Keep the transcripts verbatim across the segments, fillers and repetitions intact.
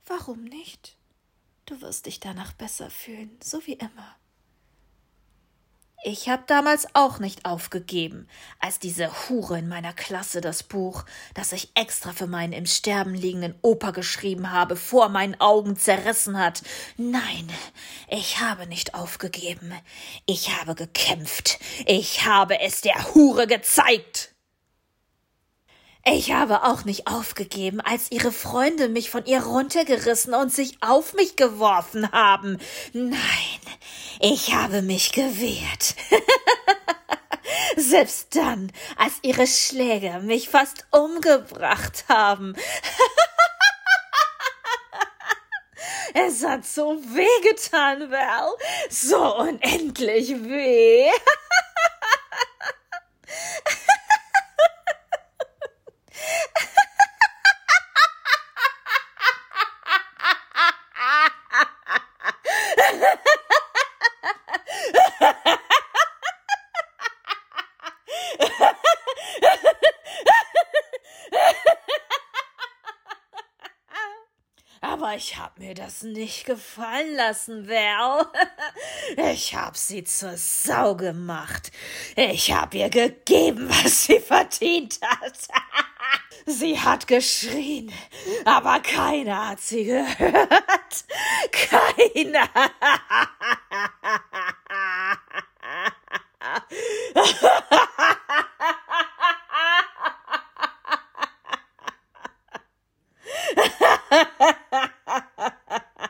Warum nicht? Du wirst dich danach besser fühlen, so wie immer. Ich habe damals auch nicht aufgegeben, als diese Hure in meiner Klasse das Buch, das ich extra für meinen im Sterben liegenden Opa geschrieben habe, vor meinen Augen zerrissen hat. Nein, ich habe nicht aufgegeben. Ich habe gekämpft. Ich habe es der Hure gezeigt. Ich habe auch nicht aufgegeben, als ihre Freunde mich von ihr runtergerissen und sich auf mich geworfen haben. Nein, ich habe mich gewehrt. Selbst dann, als ihre Schläge mich fast umgebracht haben. Es hat so wehgetan, Val. So unendlich weh. Aber ich hab mir das nicht gefallen lassen, Val. Ich hab sie zur Sau gemacht. Ich hab ihr gegeben, was sie verdient hat. Sie hat geschrien, aber keiner hat sie gehört. Keiner.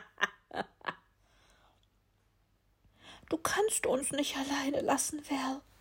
Du kannst uns nicht alleine lassen, Val.